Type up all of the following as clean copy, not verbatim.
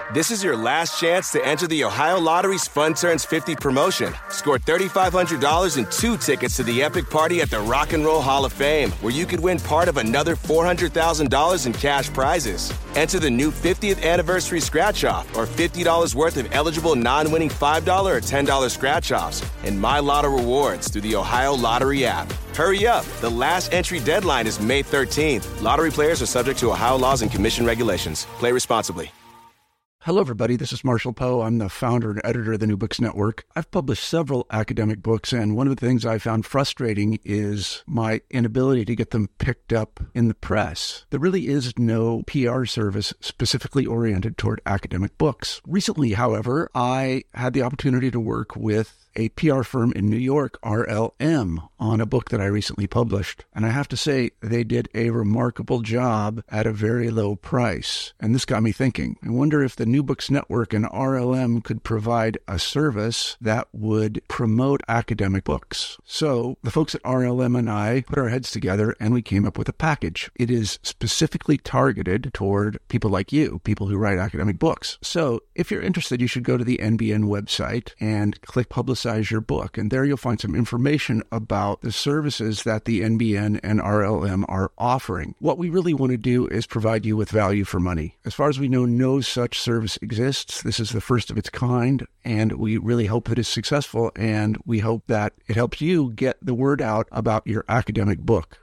This is your last chance to enter the Ohio Lottery's Fun Turns 50 promotion. Score $3,500 and 2 tickets to the epic party at the Rock and Roll Hall of Fame, where you could win part of another $400,000 in cash prizes. Enter the new 50th anniversary scratch-off or $50 worth of eligible non-winning $5 or $10 scratch-offs and My Lotto rewards through the Ohio Lottery app. Hurry up. The last entry deadline is May 13th. Lottery players are subject to Ohio laws and commission regulations. Play responsibly. Hello, everybody. This is Marshall Poe. I'm the founder and editor of the New Books Network. I've published several academic books, and one of the things I found frustrating is my inability to get them picked up in the press. There really is no PR service specifically oriented toward academic books. Recently, however, I had the opportunity to work with a PR firm in New York, RLM, on a book that I recently published. And I have to say, they did a remarkable job at a very low price. And this got me thinking. I wonder if the New Books Network and RLM could provide a service that would promote academic books. So the folks at RLM and I put our heads together and we came up with a package. It is specifically targeted toward people like you, people who write academic books. So if you're interested, you should go to the NBN website and click Publicize Your Book, and there you'll find some information about the services that the NBN and RLM are offering. What we really want to do is provide you with value for money. As far as we know, no such service exists. This is the first of its kind, and we really hope that it's successful, and we hope that it helps you get the word out about your academic book.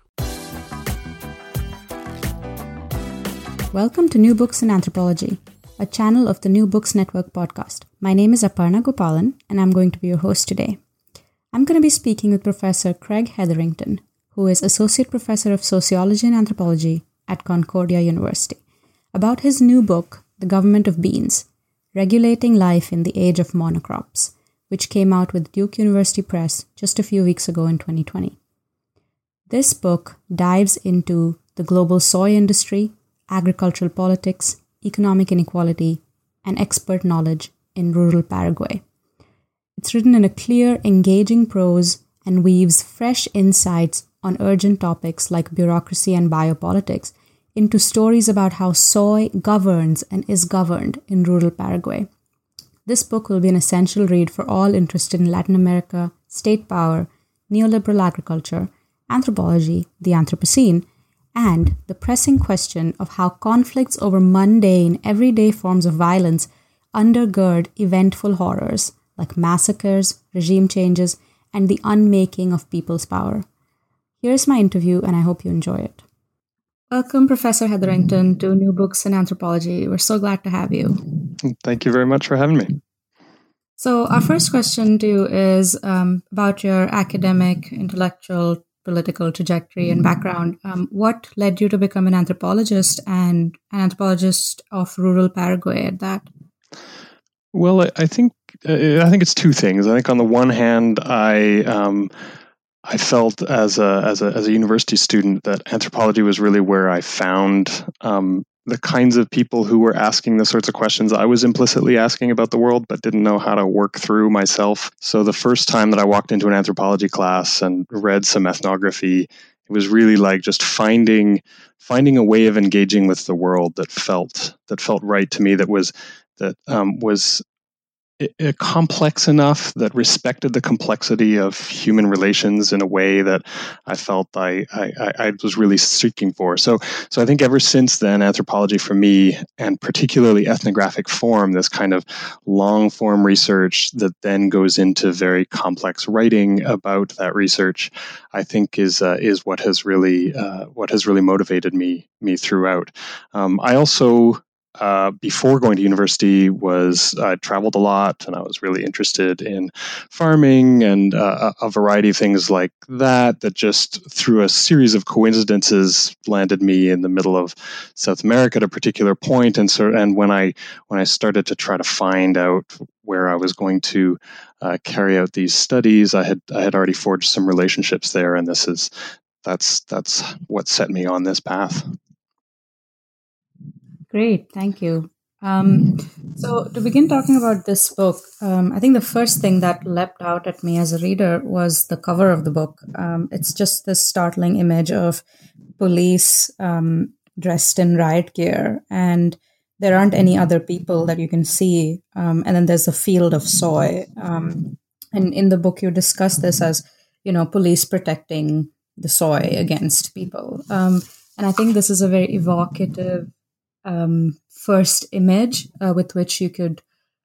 Welcome to New Books in Anthropology, a channel of the New Books Network podcast. My name is Aparna Gopalan, and I'm going to be your host today. I'm going to be speaking with Professor Craig Hetherington, who is Associate Professor of Sociology and Anthropology at Concordia University, about his new book, The Government of Beans, Regulating Life in the Age of Monocrops, which came out with Duke University Press just a few weeks ago in 2020. This book dives into the global soy industry, agricultural politics, economic inequality, and expert knowledge in rural Paraguay. It's written in a clear, engaging prose and weaves fresh insights on urgent topics like bureaucracy and biopolitics into stories about how soy governs and is governed in rural Paraguay. This book will be an essential read for all interested in Latin America, state power, neoliberal agriculture, anthropology, the Anthropocene, and the pressing question of how conflicts over mundane, everyday forms of violence undergird eventful horrors like massacres, regime changes, and the unmaking of people's power. Here's my interview, and I hope you enjoy it. Welcome, Professor Hetherington, to New Books in Anthropology. We're so glad to have you. Thank you very much for having me. So our first question to you is about your academic, intellectual, political trajectory and background. What led you to become an anthropologist and an anthropologist of rural Paraguay at that? Well, I think it's two things. I think on the one hand, I felt as a university student that anthropology was really where I found the kinds of people who were asking the sorts of questions I was implicitly asking about the world, but didn't know how to work through myself. So the first time that I walked into an anthropology class and read some ethnography, it was really like just finding a way of engaging with the world that felt right to me. That was complex enough, that respected the complexity of human relations in a way that I felt I was really seeking for. So I think ever since then, anthropology for me, and particularly ethnographic form, this kind of long form research that then goes into very complex writing about that research, I think is what has really motivated me throughout. I also, before going to university, I traveled a lot, and I was really interested in farming and a variety of things like that just through a series of coincidences landed me in the middle of South America at a particular point. And when I started to try to find out where I was going to carry out these studies, I had already forged some relationships there, and that's what set me on this path. Great, thank you. So to begin talking about this book, I think the first thing that leapt out at me as a reader was the cover of the book. It's just this startling image of police dressed in riot gear, and there aren't any other people that you can see. And then there's a field of soy. And in the book, you discuss this as, police protecting the soy against people. And I think this is a very evocative first image with which you could,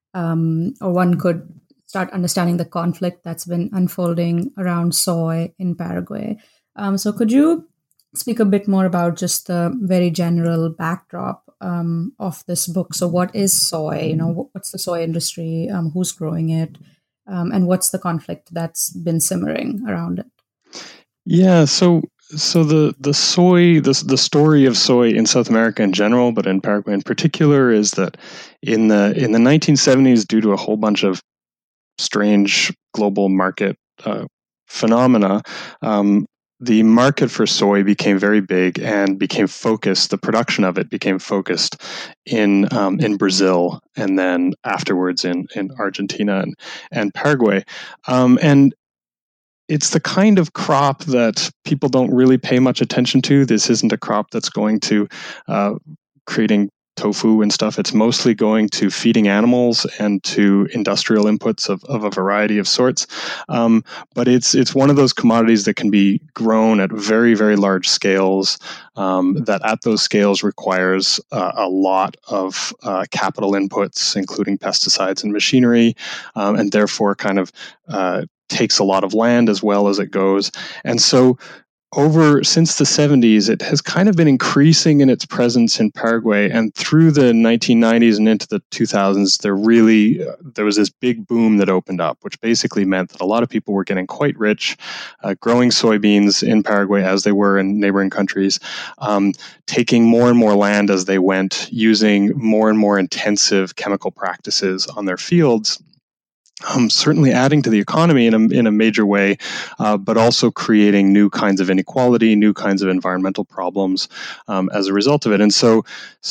or one could start understanding the conflict that's been unfolding around soy in Paraguay. So could you speak a bit more about just the very general backdrop of this book? So what is soy? What's the soy industry? Who's growing it? And what's the conflict that's been simmering around it? Yeah, so the soy, the story of soy in South America in general, but in Paraguay in particular, is that in the 1970s, due to a whole bunch of strange global market phenomena, the market for soy became very big and became focused. The production of it became focused in Brazil, and then afterwards in Argentina and Paraguay, and it's the kind of crop that people don't really pay much attention to. This isn't a crop that's going to creating tofu and stuff. It's mostly going to feeding animals and to industrial inputs of a variety of sorts. But it's one of those commodities that can be grown at very, very large scales, that at those scales requires a lot of capital inputs, including pesticides and machinery, and therefore kind of takes a lot of land as well as it goes. And so since the 70s, it has kind of been increasing in its presence in Paraguay, and through the 1990s and into the 2000s, there was this big boom that opened up, which basically meant that a lot of people were getting quite rich, growing soybeans in Paraguay as they were in neighboring countries, taking more and more land as they went, using more and more intensive chemical practices on their fields. Certainly adding to the economy in a major way, but also creating new kinds of inequality, new kinds of environmental problems as a result of it. And so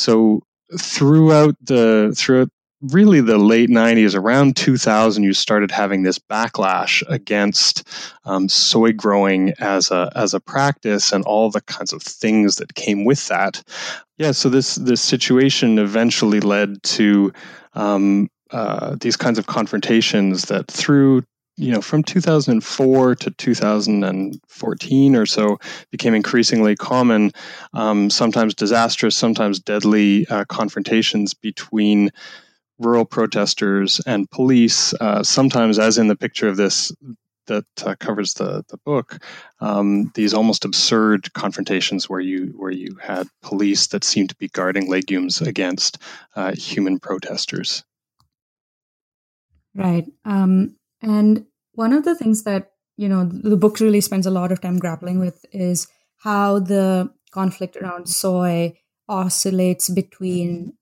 throughout really the late 90s, around 2000, you started having this backlash against soy growing as a practice and all the kinds of things that came with that. Yeah, so this situation eventually led to these kinds of confrontations that through, from 2004 to 2014 or so became increasingly common, sometimes disastrous, sometimes deadly confrontations between rural protesters and police, sometimes, as in the picture of this that covers the book, these almost absurd confrontations where you had police that seemed to be guarding legumes against human protesters. Right. And one of the things that, the book really spends a lot of time grappling with is how the conflict around soy oscillates between,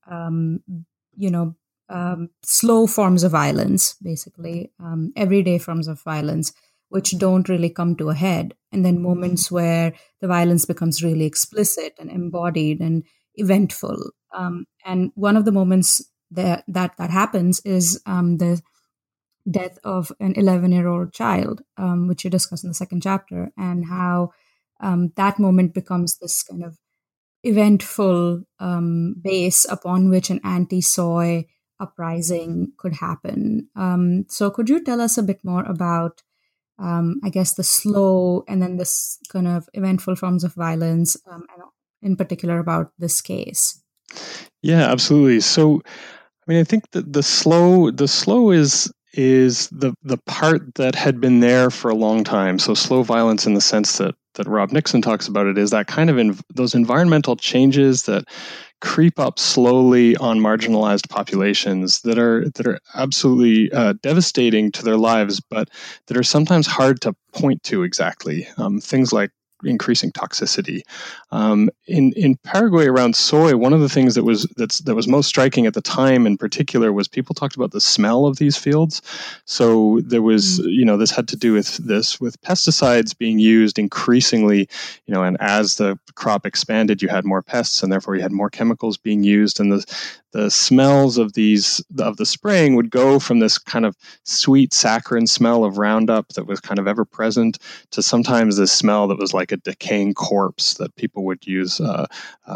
slow forms of violence, basically, everyday forms of violence, which don't really come to a head. And then moments where the violence becomes really explicit and embodied and eventful. And one of the moments that happens is the death of an 11-year-old child, which you discuss in the second chapter, and how that moment becomes this kind of eventful base upon which an anti-soy uprising could happen. So could you tell us a bit more about, I guess, the slow and then this kind of eventful forms of violence, and in particular about this case? Yeah, absolutely. So, I think that the slow is the part that had been there for a long time. So slow violence, in the sense that Rob Nixon talks about it, is that kind of those environmental changes that creep up slowly on marginalized populations that are absolutely devastating to their lives, but that are sometimes hard to point to exactly. Things like increasing toxicity. In Paraguay around soy, one of the things that was most striking at the time in particular was people talked about the smell of these fields. So there was, this had to do with pesticides being used increasingly, and as the crop expanded, you had more pests and therefore you had more chemicals being used. And the smells of the spraying would go from this kind of sweet saccharine smell of Roundup that was kind of ever present to sometimes this smell that was like a decaying corpse that people would use of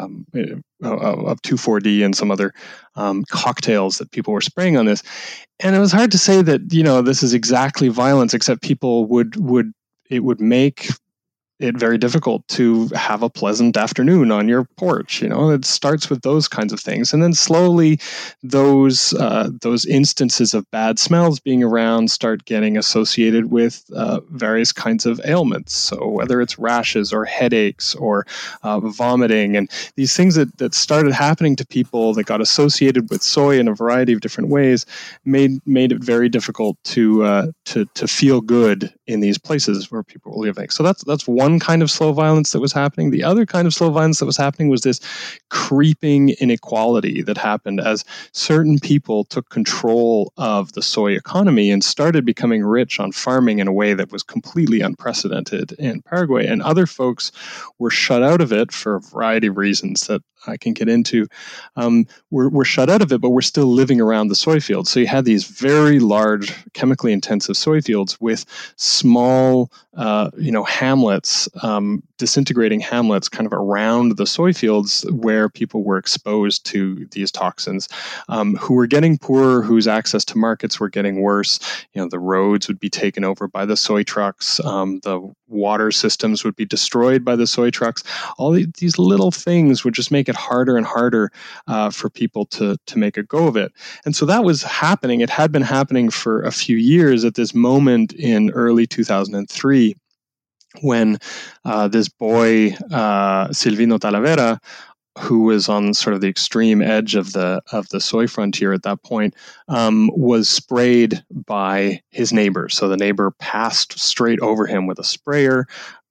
2,4-D and some other cocktails that people were spraying on this. And it was hard to say that, this is exactly violence, except people would make it very difficult to have a pleasant afternoon on your porch. It starts with those kinds of things, and then slowly those instances of bad smells being around start getting associated with various kinds of ailments. So whether it's rashes or headaches or vomiting, and these things that started happening to people that got associated with soy in a variety of different ways made it very difficult to feel good in these places where people were living. So that's one kind of slow violence that was happening. The other kind of slow violence that was happening was this creeping inequality that happened as certain people took control of the soy economy and started becoming rich on farming in a way that was completely unprecedented in Paraguay. And other folks were shut out of it for a variety of reasons that I can get into. We're shut out of it, but we're still living around the soy fields. So you had these very large, chemically intensive soy fields with small, hamlets, disintegrating hamlets kind of around the soy fields where people were exposed to these toxins, who were getting poorer, whose access to markets were getting worse. The roads would be taken over by the soy trucks. The water systems would be destroyed by the soy trucks. All these little things would just make it harder and harder for people to make a go of it. And so that was happening. It had been happening for a few years at this moment in early 2003 when this boy, Silvino Talavera, who was on sort of the extreme edge of the soy frontier at that point, was sprayed by his neighbor. So the neighbor passed straight over him with a sprayer,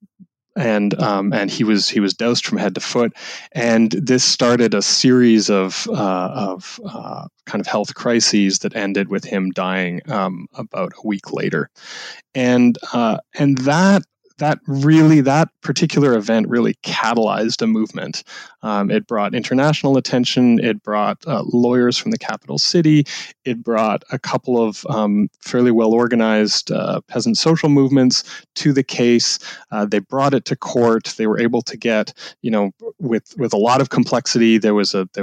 and he was doused from head to foot. And this started a series of kind of health crises that ended with him dying about a week later. And that particular event really catalyzed a movement. It brought international attention. It brought lawyers from the capital city. It brought a couple of fairly well-organized peasant social movements to the case. They brought it to court. They were able to get, with a lot of complexity, there was a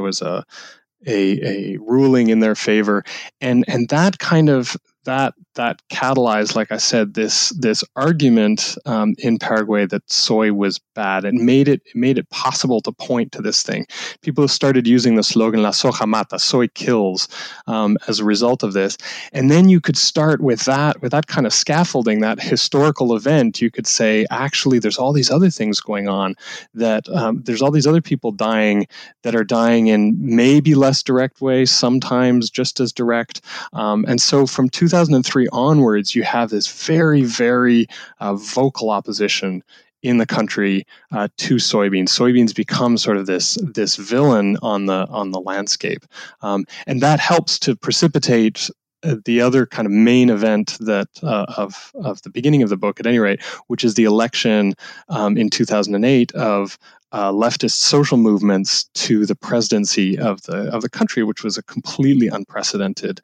ruling in their favor, and that kind of that catalyzed, like I said, this argument in Paraguay that soy was bad, and made it possible to point to this thing. People started using the slogan "La soja mata," soy kills, as a result of this. And then you could start with that kind of scaffolding, that historical event. You could say, actually, there's all these other things going on. That there's all these other people dying that are dying in maybe less direct ways, sometimes just as direct. And so from 2003 onwards, you have this very, very vocal opposition in the country to soybeans. Soybeans become sort of this villain on the landscape, and that helps to precipitate the other kind of main event that of the beginning of the book, at any rate, which is the election in 2008 of leftist social movements to the presidency of the country, which was a completely unprecedented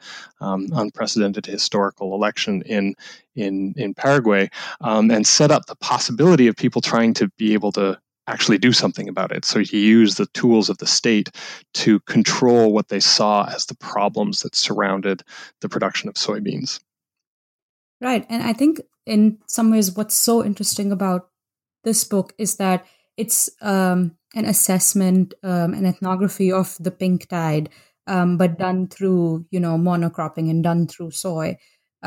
historical election in Paraguay, and set up the possibility of people trying to be able to actually do something about it. So he used the tools of the state to control what they saw as the problems that surrounded the production of soybeans. Right. And I think in some ways what's so interesting about this book is that it's an assessment, an ethnography of the pink tide, but done through, monocropping and done through soy.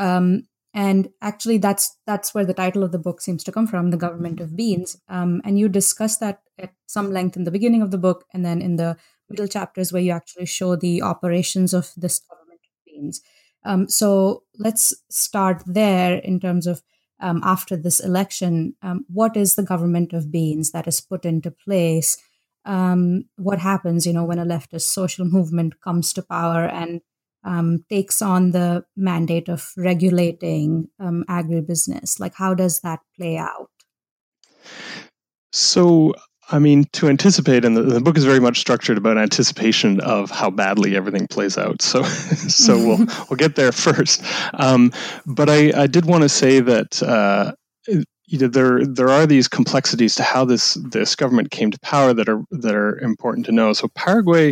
And actually, that's where the title of the book seems to come from, The Government of Beans. And you discuss that at some length in the beginning of the book, and then in the middle chapters where you actually show the operations of this government of beans. So let's start there in terms of after this election, what is the government of beans that is put into place? What happens, when a leftist social movement comes to power and takes on the mandate of regulating agribusiness? Like, how does that play out? So I mean, to anticipate, and the book is very much structured about anticipation of how badly everything plays out. So, we'll get there first. But I did want to say that there are these complexities to how this government came to power that are important to know. So Paraguay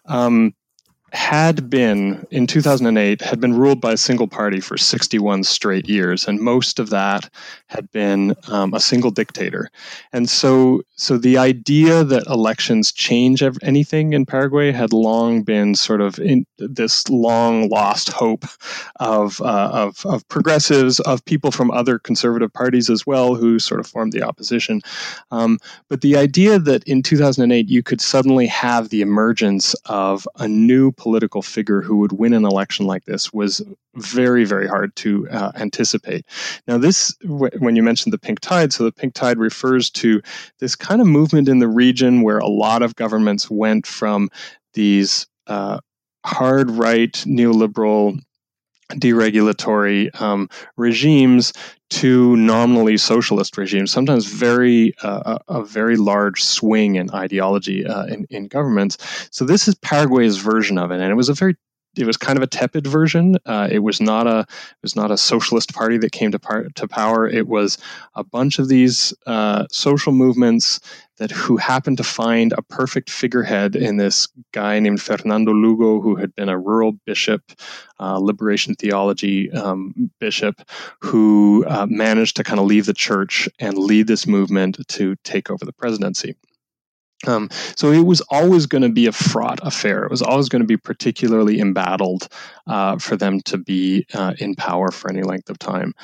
had been, in 2008, had been ruled by a single party for 61 straight years, and most of that had been a single dictator. And so the idea that elections change anything in Paraguay had long been sort of in this long lost hope of progressives, of people from other conservative parties as well, who sort of formed the opposition. But the idea that in 2008 you could suddenly have the emergence of a new political figure who would win an election like this was very, very hard to anticipate. Now, this, when you mentioned the pink tide, so the pink tide refers to this kind of movement in the region where a lot of governments went from these hard right neoliberal deregulatory regimes to nominally socialist regimes, sometimes a very large swing in ideology in governments. So this is Paraguay's version of it, and it was kind of a tepid version. It was not a socialist party that came to power. It was a bunch of these social movements who happened to find a perfect figurehead in this guy named Fernando Lugo, who had been a rural bishop, liberation theology bishop, who managed to kind of leave the church and lead this movement to take over the presidency. So it was always going to be a fraught affair. It was always going to be particularly embattled for them to be in power for any length of time.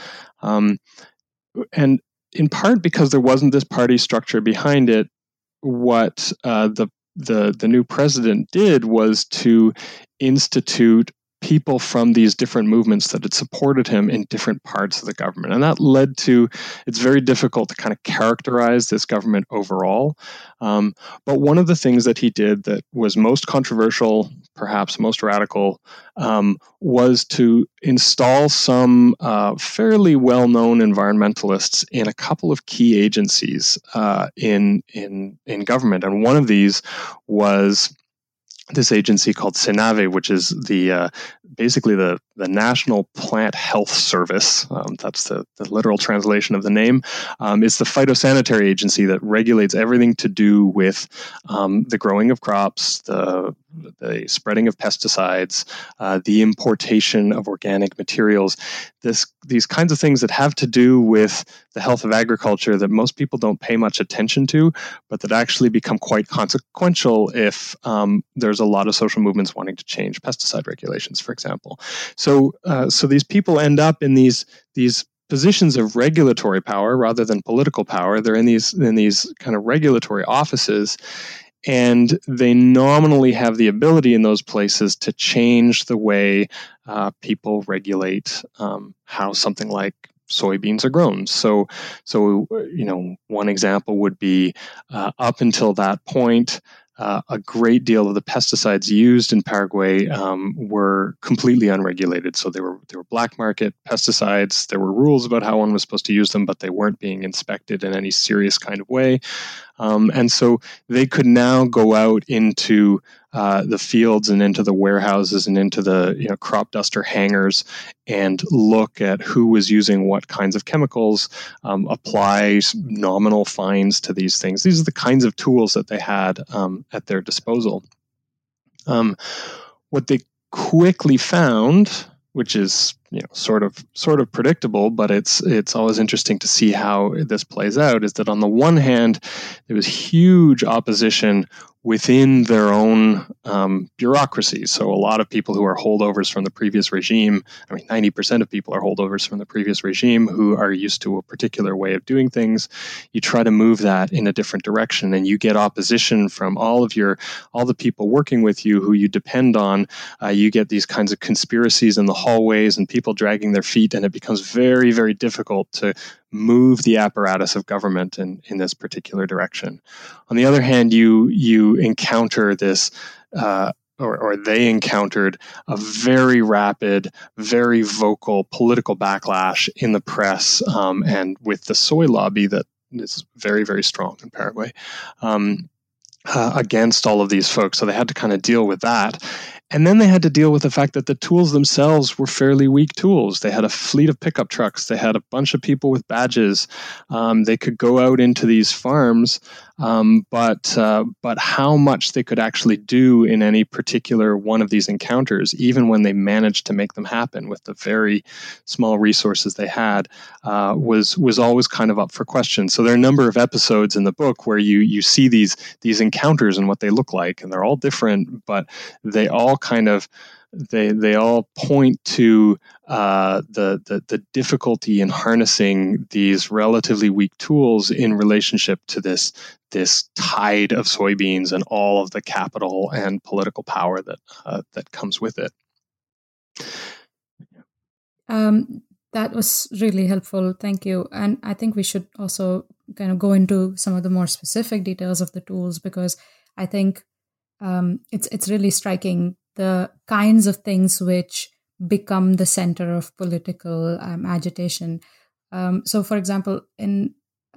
And in part because there wasn't this party structure behind it, what the new president did was to institute people from these different movements that had supported him in different parts of the government. And that led to, it's very difficult to kind of characterize this government overall. But one of the things that he did that was most controversial, perhaps most radical, was to install some fairly well-known environmentalists in a couple of key agencies in government. And one of these was this agency called SENAVE, which is basically the National Plant Health Service. That's the literal translation of the name. It's the phytosanitary agency that regulates everything to do with the growing of crops, the spreading of pesticides, the importation of organic materials. These kinds of things that have to do with the health of agriculture that most people don't pay much attention to, but that actually become quite consequential if there's a lot of social movements wanting to change pesticide regulations, for example. So these people end up in these positions of regulatory power rather than political power. They're in these kind of regulatory offices, and they nominally have the ability in those places to change the way people regulate how something like soybeans are grown. So one example would be up until that point, a great deal of the pesticides used in Paraguay were completely unregulated. So they were black market pesticides. There were rules about how one was supposed to use them, but they weren't being inspected in any serious kind of way. And so they could now go out into the fields and into the warehouses and into the crop duster hangars and look at who was using what kinds of chemicals, apply nominal fines to these things. These are the kinds of tools that they had at their disposal. What they quickly found, which is sort of predictable, but it's always interesting to see how this plays out, is that on the one hand, there was huge opposition within their own bureaucracy. So a lot of people who are holdovers from the previous regime, 90% of people are holdovers from the previous regime who are used to a particular way of doing things. You try to move that in a different direction, and you get opposition from all the people working with you who you depend on. You get these kinds of conspiracies in the hallways and people dragging their feet, and it becomes very, very difficult to move the apparatus of government in this particular direction. On the other hand, you encounter this, or they encountered a very rapid, very vocal political backlash in the press and with the soy lobby that is very, very strong in Paraguay, against all of these folks. So they had to kind of deal with that. And then they had to deal with the fact that the tools themselves were fairly weak tools. They had a fleet of pickup trucks. They had a bunch of people with badges. They could go out into these farms, but how much they could actually do in any particular one of these encounters, even when they managed to make them happen with the very small resources they had, was always kind of up for question. So there are a number of episodes in the book where you see these encounters and what they look like, and they're all different, but they all kind of they all point to the difficulty in harnessing these relatively weak tools in relationship to this tide of soybeans and all of the capital and political power that comes with it. That was really helpful. Thank you. And I think we should also kind of go into some of the more specific details of the tools, because I think it's really striking the kinds of things which become the center of political agitation. So, for example, in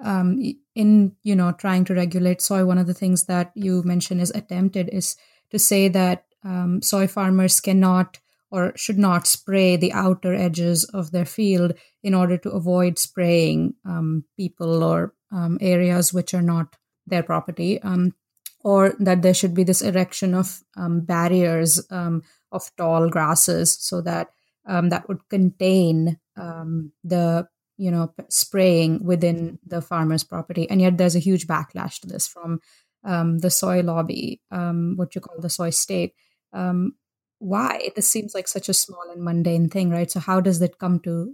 trying to regulate soy, one of the things that you mentioned is attempted is to say that soy farmers cannot or should not spray the outer edges of their field in order to avoid spraying people or areas which are not their property. Or that there should be this erection of barriers of tall grasses so that that would contain the spraying within the farmer's property. And yet there's a huge backlash to this from the soy lobby, what you call the soy state. Why? This seems like such a small and mundane thing, right? So how does it come to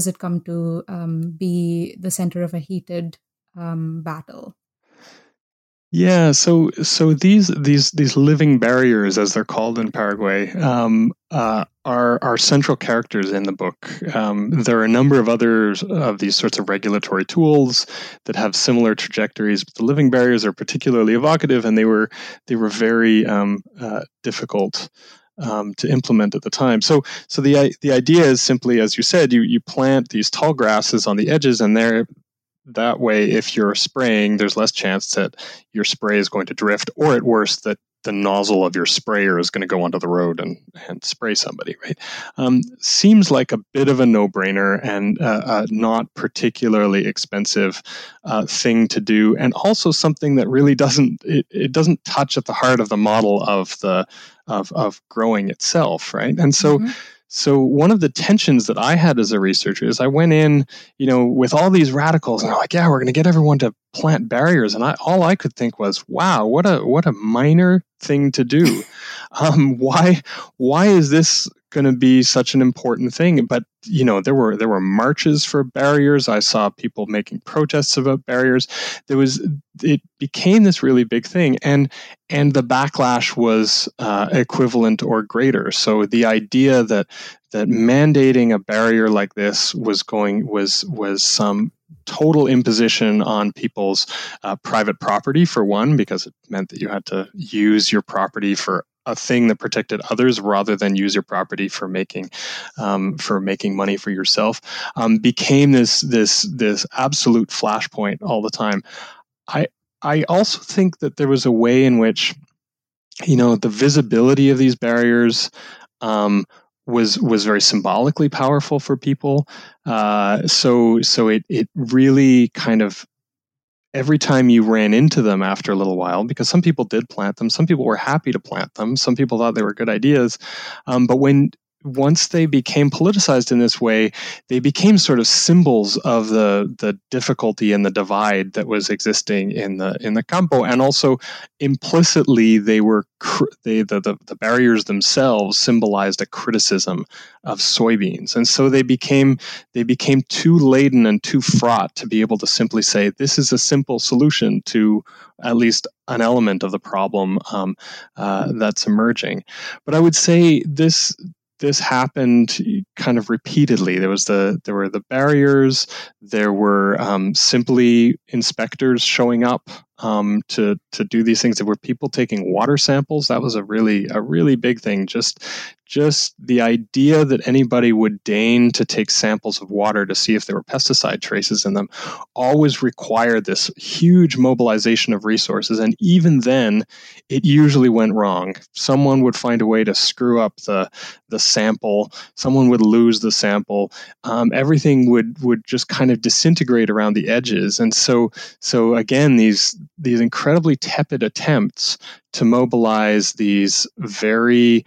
be the center of a heated battle? Yeah, so these living barriers, as they're called in Paraguay, are central characters in the book. There are a number of others of these sorts of regulatory tools that have similar trajectories, but the living barriers are particularly evocative, and they were very difficult to implement at the time. So the idea is simply, as you said, you plant these tall grasses on the edges, and that way, if you're spraying, there's less chance that your spray is going to drift, or at worst, that the nozzle of your sprayer is going to go onto the road and spray somebody, right? Seems like a bit of a no-brainer and not particularly expensive thing to do, and also something that really doesn't touch at the heart of the model of growing itself, right? And so. Mm-hmm. So one of the tensions that I had as a researcher is I went in, with all these radicals, and I'm like, yeah, we're going to get everyone to plant barriers, and all I could think was, wow, what a minor thing to do. Why is this going to be such an important thing? But there were marches for barriers. I saw people making protests about barriers. It became this really big thing, and the backlash was equivalent or greater. So the idea that mandating a barrier like this was some total imposition on people's private property, for one, because it meant that you had to use your property for a thing that protected others rather than use your property for making money for yourself, became this absolute flashpoint all the time. I also think that there was a way in which, the visibility of these barriers was very symbolically powerful for people. So it really kind of, every time you ran into them after a little while, because some people did plant them, some people were happy to plant them, some people thought they were good ideas, but once they became politicized in this way, they became sort of symbols of the difficulty and the divide that was existing in the campo, and also implicitly the barriers themselves symbolized a criticism of soybeans, and so they became too laden and too fraught to be able to simply say this is a simple solution to at least an element of the problem that's emerging. But I would say this happened kind of repeatedly. There were the barriers. There were simply inspectors showing up to do these things. There were people taking water samples. That was a really big thing. Just the idea that anybody would deign to take samples of water to see if there were pesticide traces in them always required this huge mobilization of resources. And even then, it usually went wrong. Someone would find a way to screw up the sample. Someone would lose the sample. Everything would just kind of disintegrate around the edges. And so again, these incredibly tepid attempts to mobilize these very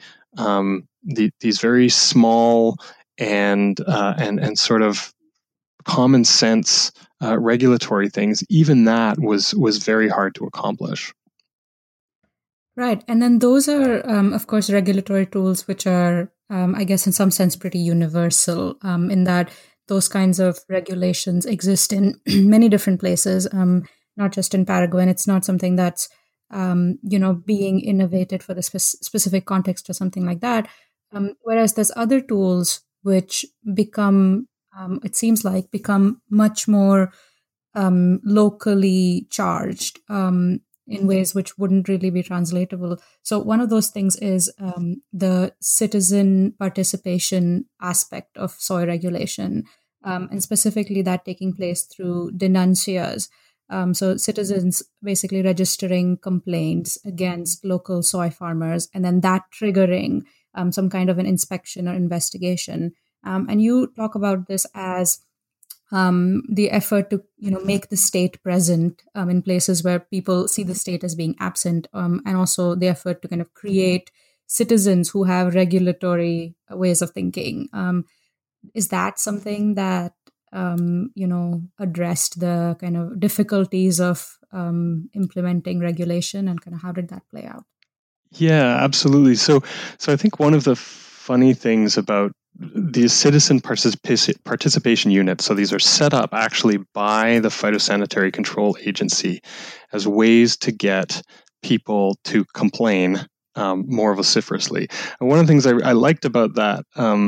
small and sort of common sense regulatory things, even that was very hard to accomplish. Right. And then those are, of course, regulatory tools which are, I guess, in some sense, pretty universal in that those kinds of regulations exist in many different places, not just in Paraguay. And it's not something that's, being innovated for the specific context or something like that. Whereas there's other tools which become, it seems like, become much more locally charged in ways which wouldn't really be translatable. So one of those things is the citizen participation aspect of soy regulation, and specifically that taking place through denuncias. So citizens basically registering complaints against local soy farmers, and then that triggering some kind of an inspection or investigation. And you talk about this as the effort to, make the state present in places where people see the state as being absent, and also the effort to kind of create citizens who have regulatory ways of thinking. Is that something that, addressed the kind of difficulties of implementing regulation, and kind of how did that play out? Yeah, absolutely. So I think one of the funny things about these citizen participation units, so these are set up actually by the Phytosanitary Control Agency as ways to get people to complain more vociferously. And one of the things I liked about that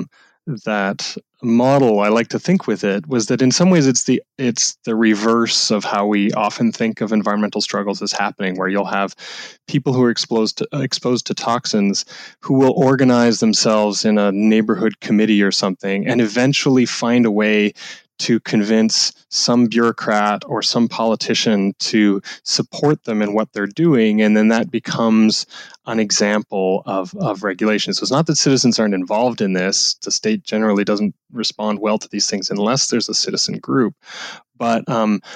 model, I like to think with it, was that in some ways it's the reverse of how we often think of environmental struggles as happening, where you'll have people who are exposed to toxins who will organize themselves in a neighborhood committee or something and eventually find a way to convince some bureaucrat or some politician to support them in what they're doing, and then that becomes an example of regulation. So it's not that citizens aren't involved in this. The state generally doesn't respond well to these things unless there's a citizen group. But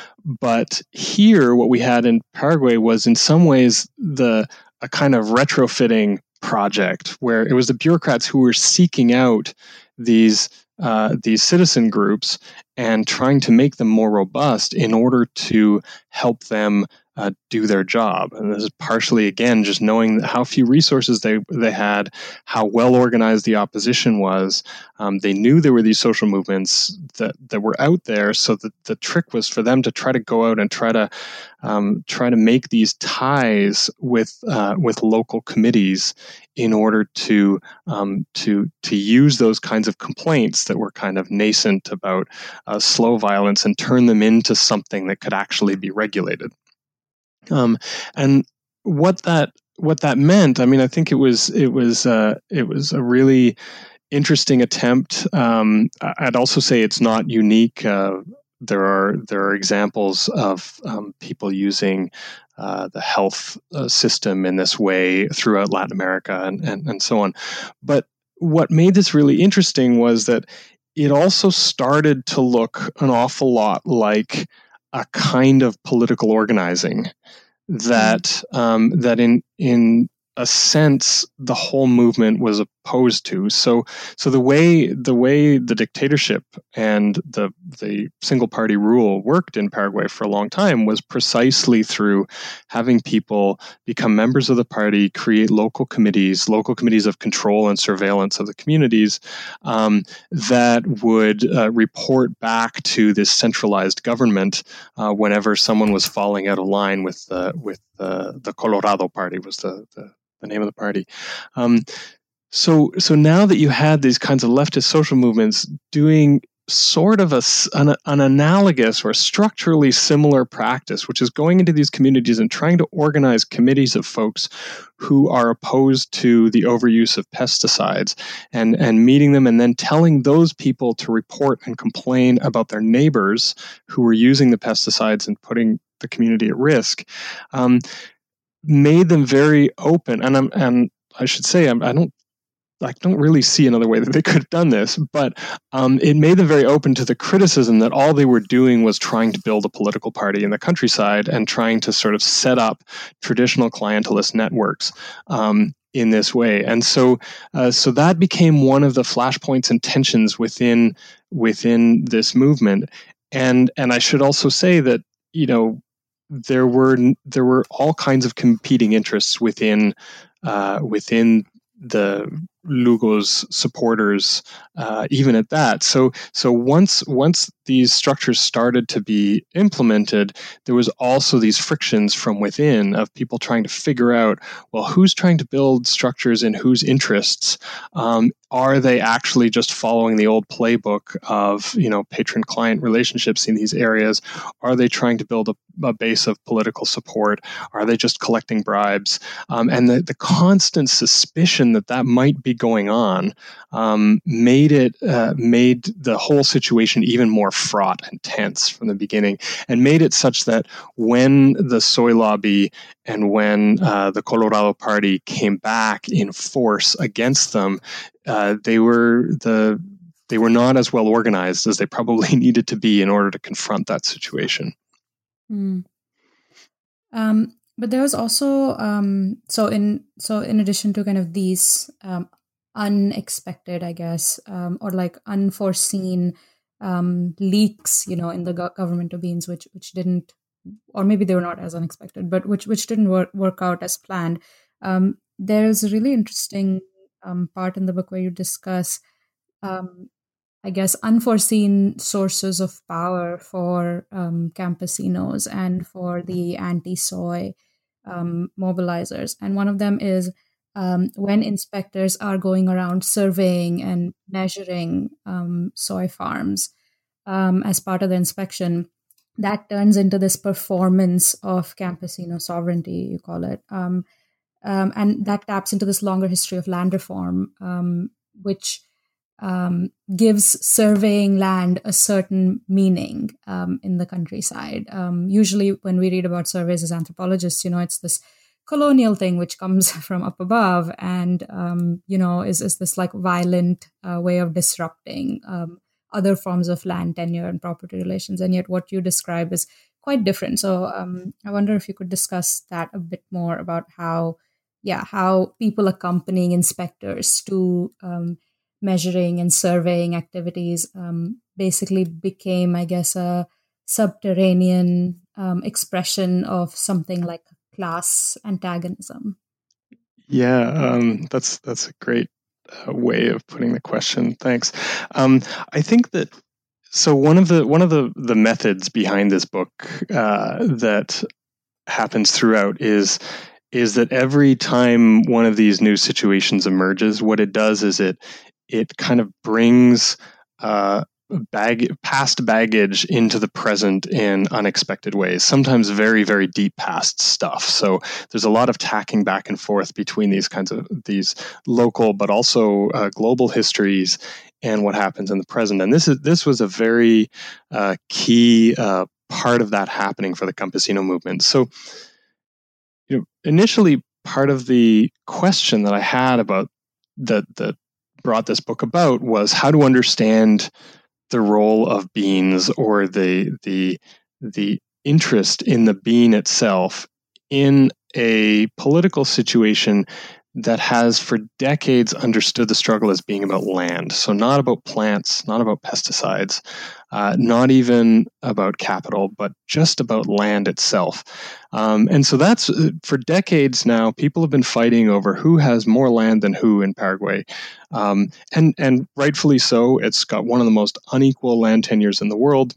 here, what we had in Paraguay was in some ways a kind of retrofitting project where it was the bureaucrats who were seeking out these citizen groups and trying to make them more robust in order to help them do their job. And this is partially, again, just knowing how few resources they had, how well organized the opposition was. They knew there were these social movements that were out there, so that the trick was for them to try to go out and try to make these ties with local committees in order to use those kinds of complaints that were kind of nascent about slow violence and turn them into something that could actually be regulated. And what that meant, I mean, I think it was a really interesting attempt. I'd also say it's not unique. There are examples of people using the health system in this way throughout Latin America and so on. But what made this really interesting was that it also started to look an awful lot like a kind of political organizing that in a sense the whole movement was opposed to. So the way the dictatorship and the single party rule worked in Paraguay for a long time was precisely through having people become members of the party, create local committees of control and surveillance of the communities that would report back to this centralized government whenever someone was falling out of line with the Colorado Party was the name of the party. So now that you had these kinds of leftist social movements doing sort of an analogous or structurally similar practice, which is going into these communities and trying to organize committees of folks who are opposed to the overuse of pesticides and meeting them and then telling those people to report and complain about their neighbors who were using the pesticides and putting the community at risk, made them very open. And I should say, I don't really see another way that they could have done this, but it made them very open to the criticism that all they were doing was trying to build a political party in the countryside and trying to sort of set up traditional clientelist networks in this way. And so that became one of the flashpoints and tensions within this movement. And I should also say that, there were all kinds of competing interests within the Lugo's supporters, even at that. So once these structures started to be implemented, there was also these frictions from within of people trying to figure out, well, who's trying to build structures in whose interests? Are they actually just following the old playbook of, patron-client relationships in these areas? Are they trying to build a base of political support? Are they just collecting bribes? And the constant suspicion that might be going on made the whole situation even more fraught and tense from the beginning, and made it such that when the soy lobby and when the Colorado Party came back in force against them, they were not as well organized as they probably needed to be in order to confront that situation. Mm. But there was also so in addition to kind of these unexpected, I guess, or like unforeseen leaks, in the government domains, which didn't, or maybe they were not as unexpected, but which didn't work out as planned. There's a really interesting part in the book where you discuss, I guess, unforeseen sources of power for campesinos and for the anti-soy mobilizers. And one of them is when inspectors are going around surveying and measuring soy farms as part of the inspection, that turns into this performance of campesino sovereignty, you call it. And that taps into this longer history of land reform, which gives surveying land a certain meaning in the countryside. Usually when we read about surveys as anthropologists, it's this colonial thing which comes from up above and, is this like violent way of disrupting other forms of land tenure and property relations. And yet what you describe is quite different. So I wonder if you could discuss that a bit more about how people accompanying inspectors to measuring and surveying activities basically became, I guess, a subterranean expression of something like class antagonism. Yeah, that's a great way of putting the question. Thanks. I think that one of the methods behind this book that happens throughout is that every time one of these new situations emerges, what it does is it kind of brings past baggage into the present in unexpected ways, sometimes very, very deep past stuff. So there's a lot of tacking back and forth between these local but also global histories and what happens in the present. And this was a very key part of that happening for the campesino movement. So initially, part of the question that I had about that brought this book about was how to understand the role of beans, or the interest in the bean itself in a political situation that has for decades understood the struggle as being about land. So not about plants, not about pesticides, not even about capital, but just about land itself. And so that's, for decades now, people have been fighting over who has more land than who in Paraguay. And rightfully so. It's got one of the most unequal land tenures in the world.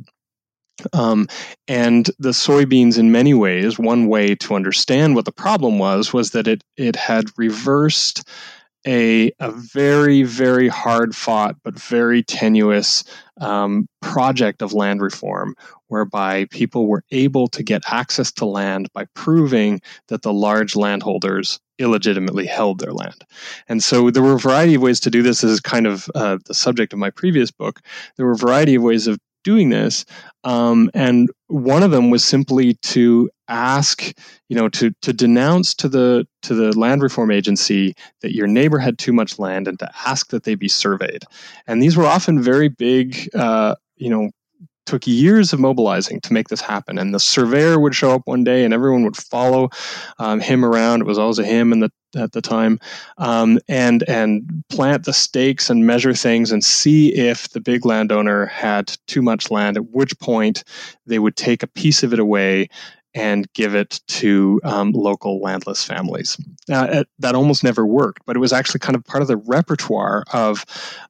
And the soybeans, in many ways, one way to understand what the problem was that it had reversed a very, very hard fought but very tenuous project of land reform, whereby people were able to get access to land by proving that the large landholders illegitimately held their land. And so there were a variety of ways to do this. This is kind of the subject of my previous book. There were a variety of ways of doing this. And one of them was simply to ask, to denounce to the land reform agency that your neighbor had too much land and to ask that they be surveyed. And these were often very big, took years of mobilizing to make this happen. And the surveyor would show up one day and everyone would follow him around. It was always a him at the time, and plant the stakes and measure things and see if the big landowner had too much land, at which point they would take a piece of it away and give it to local landless families. That almost never worked, but it was actually kind of part of the repertoire of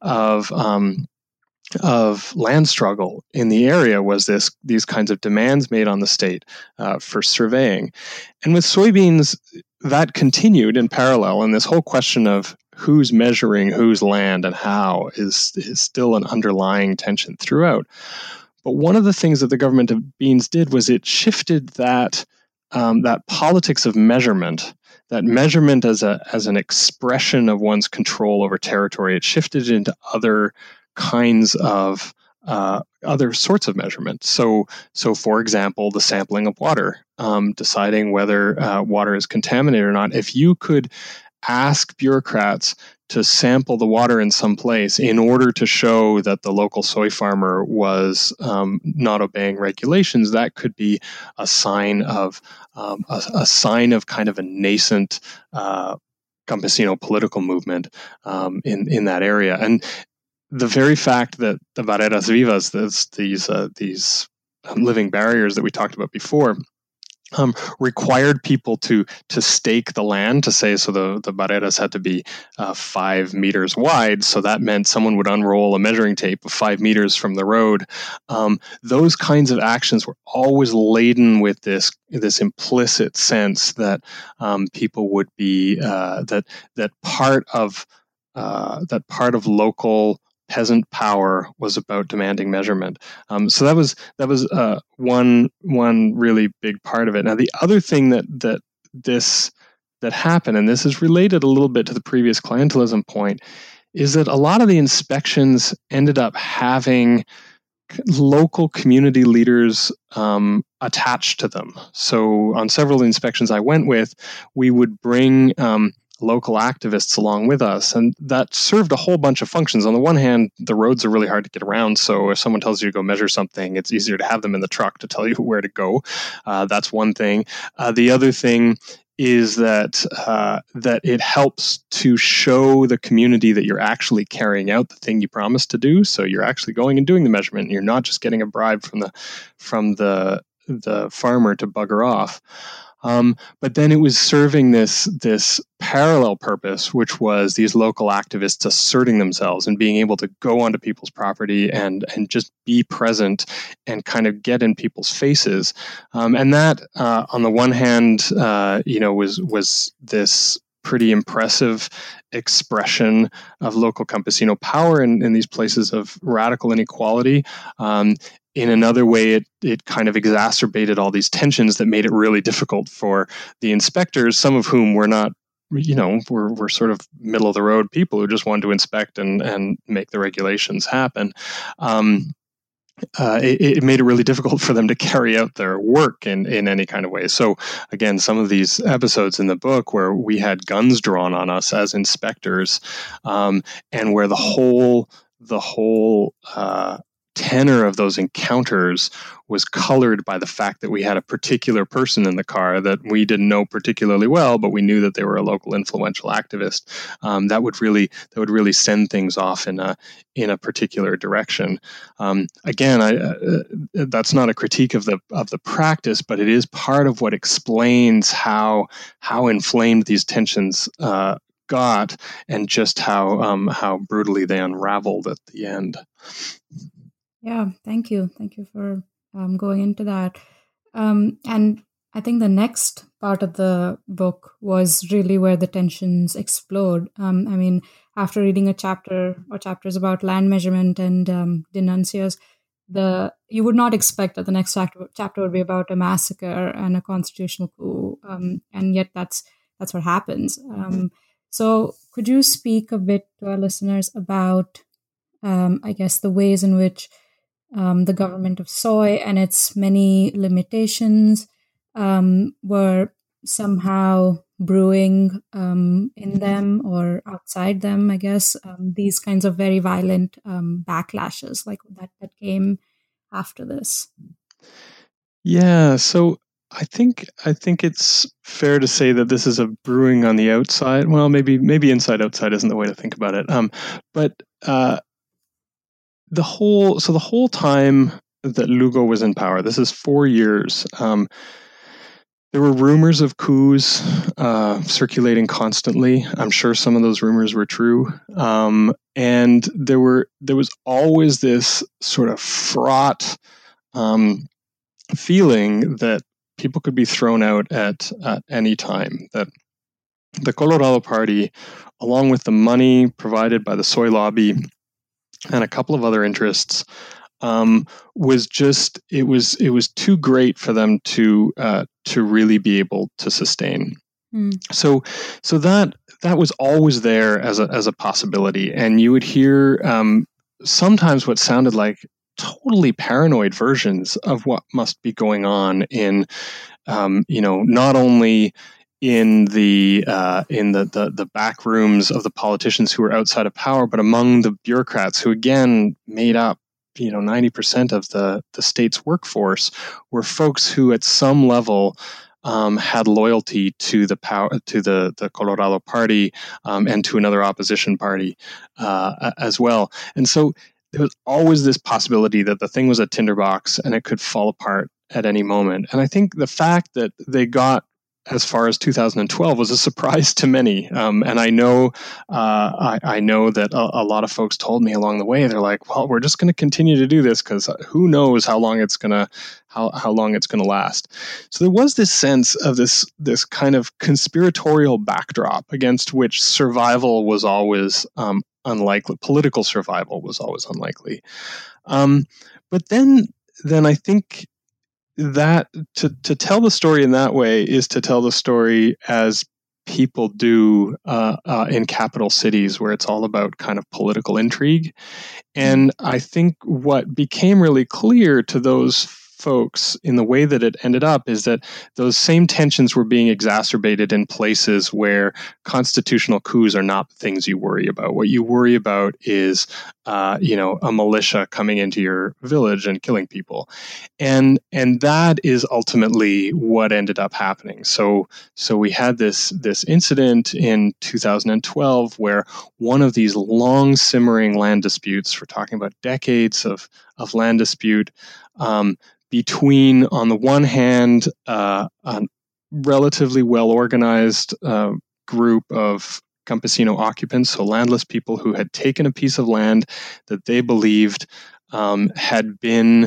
land struggle in the area, was these kinds of demands made on the state for surveying. And with soybeans, that continued in parallel, and this whole question of who's measuring whose land and how is still an underlying tension throughout. But one of the things that the government of beans did was it shifted that politics of measurement, that measurement as an expression of one's control over territory. It shifted into other kinds of other sorts of measurement. So for example, the sampling of water, deciding whether water is contaminated or not. If you could ask bureaucrats to sample the water in some place in order to show that the local soy farmer was not obeying regulations, that could be a sign of kind of a nascent campesino political movement in that area. And the very fact that the barreras vivas, these living barriers that we talked about before, required people to stake the land, to say, so the barreras had to be 5 meters wide. So that meant someone would unroll a measuring tape of 5 meters from the road. Those kinds of actions were always laden with this implicit sense that people would be that part of local peasant power was about demanding measurement. So that was one really big part of it. Now, the other thing that happened, and this is related a little bit to the previous clientelism point, is that a lot of the inspections ended up having local community leaders attached to them. So on several inspections I went with, we would bring local activists along with us, and that served a whole bunch of functions. On the one hand, the roads are really hard to get around, so if someone tells you to go measure something, it's easier to have them in the truck to tell you where to go. That's one thing. The other thing is that it helps to show the community that you're actually carrying out the thing you promised to do. So you're actually going and doing the measurement. You're not just getting a bribe from the farmer to bugger off. But then it was serving this parallel purpose, which was these local activists asserting themselves and being able to go onto people's property and just be present and kind of get in people's faces. And that, on the one hand, was this pretty impressive expression of local campesino power in these places of radical inequality. In another way, it kind of exacerbated all these tensions that made it really difficult for the inspectors, some of whom were not, were sort of middle of the road people who just wanted to inspect and make the regulations happen. It made it really difficult for them to carry out their work in any kind of way. So again, some of these episodes in the book where we had guns drawn on us as inspectors, and where the whole tenor of those encounters was colored by the fact that we had a particular person in the car that we didn't know particularly well, but we knew that they were a local influential activist. That would really send things off in a particular direction. Again, that's not a critique of the practice, but it is part of what explains how inflamed these tensions got, and just how brutally they unraveled at the end. Yeah, thank you for going into that. And I think the next part of the book was really where the tensions explode. After reading a chapter or chapters about land measurement and denunciers, you would not expect that the next chapter would be about a massacre and a constitutional coup, and yet that's what happens. So could you speak a bit to our listeners about, I guess, the ways in which the government of Soy and its many limitations were somehow brewing in them or outside them, I guess, these kinds of very violent backlashes like that came after this? Yeah, so I think it's fair to say that this is a brewing on the outside. Well, maybe inside outside isn't the way to think about it. But the whole time that Lugo was in power, this is 4 years. There were rumors of coups circulating constantly. I'm sure some of those rumors were true, and there was always this sort of fraught feeling that people could be thrown out at any time. That the Colorado Party, along with the money provided by the soy lobby and a couple of other interests, was too great for them to really be able to sustain. So that was always there as a possibility, and you would hear sometimes what sounded like totally paranoid versions of what must be going on in not only in the back rooms of the politicians who were outside of power, but among the bureaucrats who again made up 90% of the state's workforce, were folks who at some level had loyalty to the Colorado Party and to another opposition party as well. And so there was always this possibility that the thing was a tinderbox and it could fall apart at any moment. And I think the fact that they got as far as 2012 was a surprise to many. And I know that a lot of folks told me along the way, they're like, well, we're just going to continue to do this because who knows how long it's going to last. So there was this sense of this kind of conspiratorial backdrop against which survival was always unlikely. Political survival was always unlikely. But then I think that to tell the story in that way is to tell the story as people do in capital cities, where it's all about kind of political intrigue. And I think what became really clear to those folks in the way that it ended up is that those same tensions were being exacerbated in places where constitutional coups are not the things you worry about. What you worry about is, a militia coming into your village and killing people, and that is ultimately what ended up happening. So we had this incident in 2012 where one of these long simmering land disputes, we're talking about decades of land dispute, between, on the one hand, a relatively well-organized group of campesino occupants, so landless people who had taken a piece of land that they believed had been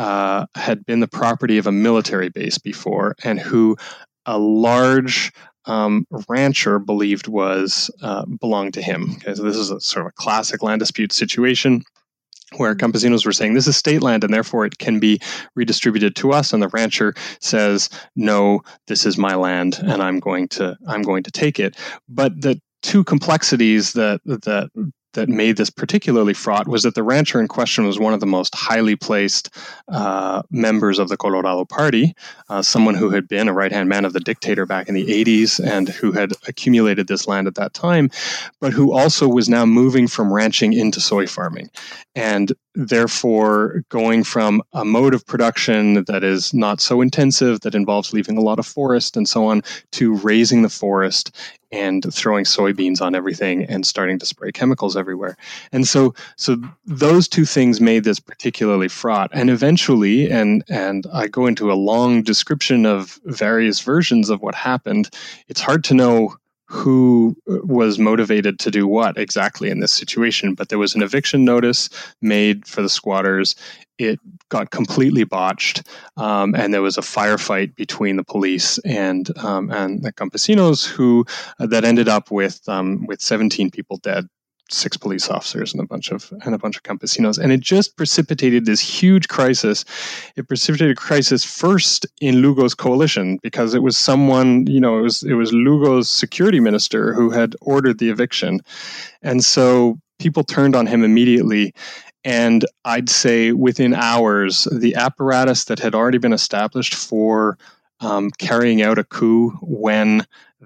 the property of a military base before, and who a large rancher believed belonged to him. Okay, so this is a sort of a classic land dispute situation, where campesinos were saying, this is state land and therefore it can be redistributed to us. And the rancher says, no, this is my land and I'm going to take it. But the two complexities that made this particularly fraught was that the rancher in question was one of the most highly placed members of the Colorado Party, someone who had been a right-hand man of the dictator back in the 80s and who had accumulated this land at that time, but who also was now moving from ranching into soy farming, and therefore going from a mode of production that is not so intensive, that involves leaving a lot of forest and so on, to raising the forest and throwing soybeans on everything and starting to spray chemicals everywhere. And so those two things made this particularly fraught. And eventually, and I go into a long description of various versions of what happened, it's hard to know who was motivated to do what exactly in this situation, but there was an eviction notice made for the squatters. It got completely botched, and there was a firefight between the police and the campesinos that ended up with 17 people dead, 6 police officers and a bunch of campesinos, and it just precipitated this huge crisis. It precipitated a crisis first in Lugo's coalition, because it was someone, it was Lugo's security minister who had ordered the eviction, and so people turned on him immediately. And I'd say within hours, the apparatus that had already been established for carrying out a coup when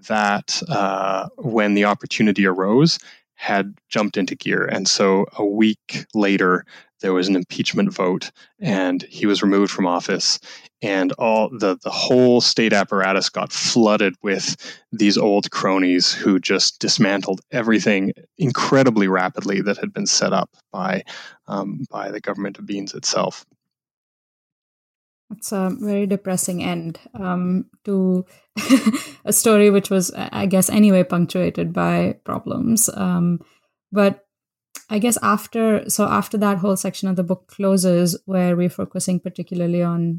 the opportunity arose had jumped into gear. And so a week later, there was an impeachment vote, and he was removed from office. And all the whole state apparatus got flooded with these old cronies who just dismantled everything incredibly rapidly that had been set up by the government of Beans itself. It's a very depressing end to a story which was, I guess, anyway punctuated by problems. But I guess after that whole section of the book closes, where we're focusing particularly on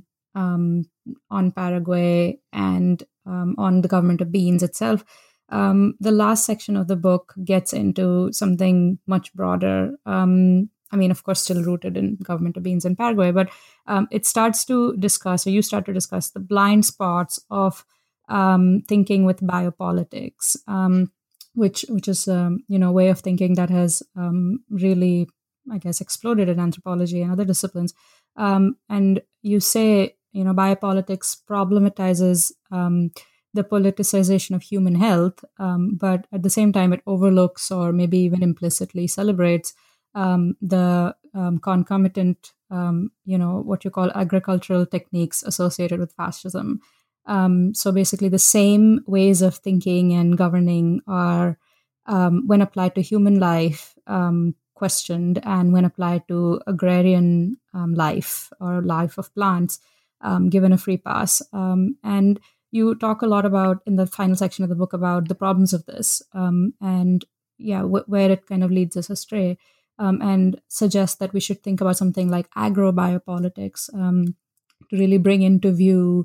Paraguay and on the government of Beans itself, the last section of the book gets into something much broader. Of course, still rooted in government of Beans in Paraguay, but it starts to discuss, or you start to discuss, the blind spots of thinking with biopolitics, which is a way of thinking that has really, I guess, exploded in anthropology and other disciplines. And you say, biopolitics problematizes the politicization of human health, but at the same time, it overlooks or maybe even implicitly celebrates the concomitant, what you call agricultural techniques associated with fascism. So basically, the same ways of thinking and governing are, when applied to human life, questioned, and when applied to agrarian life or life of plants, given a free pass. And you talk a lot about, in the final section of the book, about the problems of this, and where it kind of leads us astray. And suggest that we should think about something like agrobiopolitics to really bring into view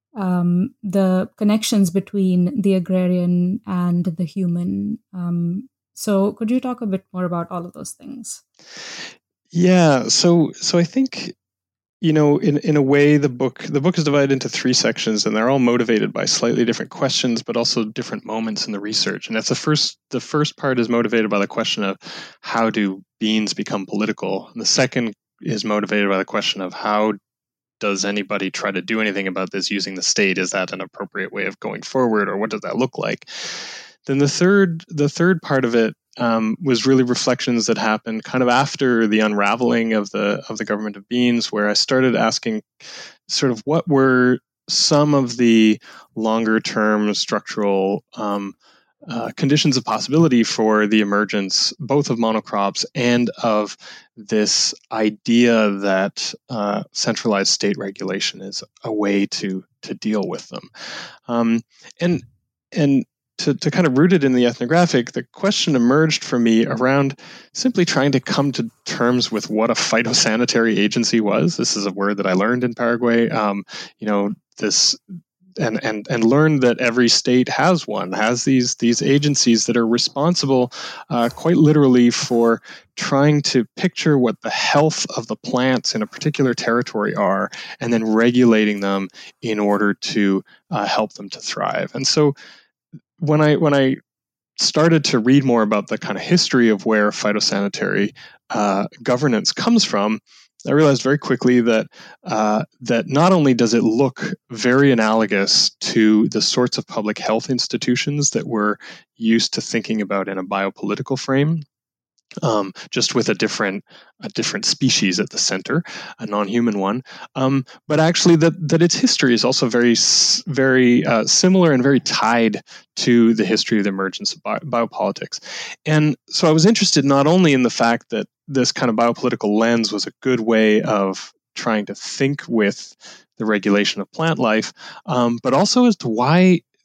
the connections between the agrarian and the human. So could you talk a bit more about all of those things? Yeah, so I think, in a way, the book is divided into 3 sections, and they're all motivated by slightly different questions, but also different moments in the research. And that's the first part is motivated by the question of how do beans become political, and the second is motivated by the question of how does anybody try to do anything about this using the state? Is that an appropriate way of going forward, or what does that look like? Then the third part of it was really reflections that happened kind of after the unraveling of the government of Beans, where I started asking sort of what were some of the longer term structural conditions of possibility for the emergence both of monocrops and of this idea that centralized state regulation is a way to deal with them. And to kind of root it in the ethnographic, the question emerged for me around simply trying to come to terms with what a phytosanitary agency was. This is a word that I learned in Paraguay. This and learned that every state has these agencies that are responsible, quite literally, for trying to picture what the health of the plants in a particular territory are, and then regulating them in order to help them to thrive. And so, when I started to read more about the kind of history of where phytosanitary governance comes from, I realized very quickly that not only does it look very analogous to the sorts of public health institutions that we're used to thinking about in a biopolitical frame, just with a different species at the center, a non-human one, but actually that its history is also very similar and very tied to the history of the emergence of biopolitics. And so I was interested not only in the fact that this kind of biopolitical lens was a good way of trying to think with the regulation of plant life, but also as to why